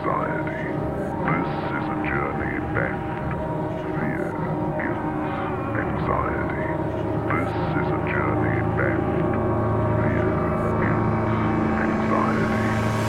anxiety. This is a journey back. Fear, guilt, anxiety. This is a journey back. Fear, guilt, anxiety.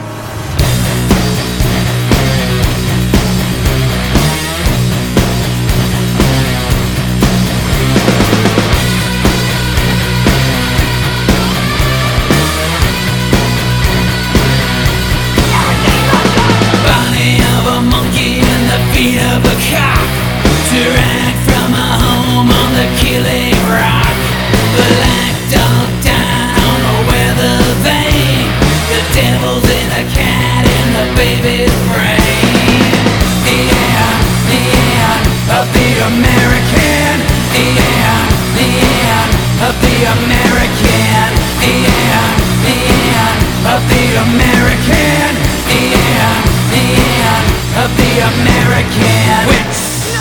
Feet of a cock, derived from a home on the Killing Rock. Black dog down on a weather vane. The devil's in a cat in the baby's brain. The end of the American. The end of the American. The end of the American. The end of the American wits.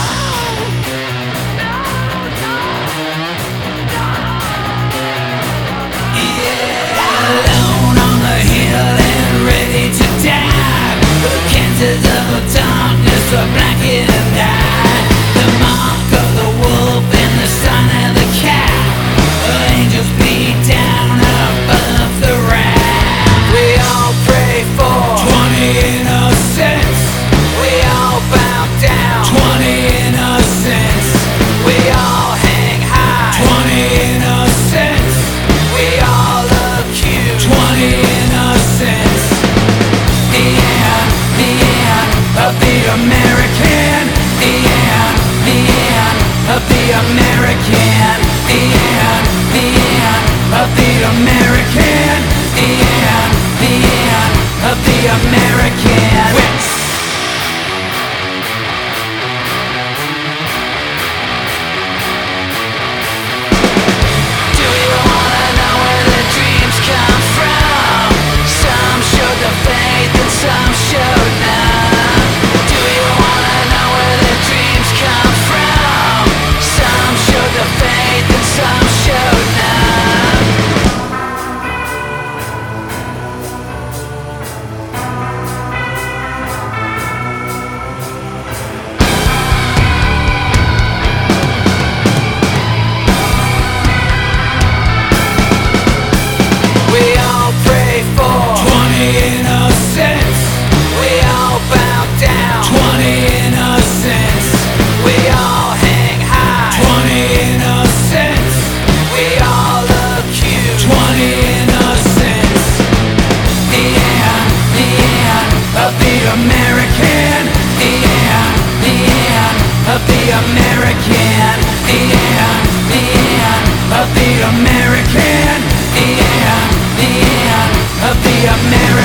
Yeah, alone on the hill and ready to die. The cancers of darkness are blackened eye. The mark of the wolf and the sign of the cat. Angels beat down above the rat. We all pray for 20 innocents. We all bow down, 20 innocents. We all hang high, 20 innocents. We all accuse, 20 innocents. The end of the American. The end of the American. The end of the American. The end of the American. Some showed none. Do you wanna know where the dreams come from? Some showed the faith and some showed none. We all pray for 20 innocents. We all bow down, 20 innocents. We all hang high, 20 innocents. We all accuse, 20 innocents. The end of the American. The end of the American. The end of the American. The end of the American.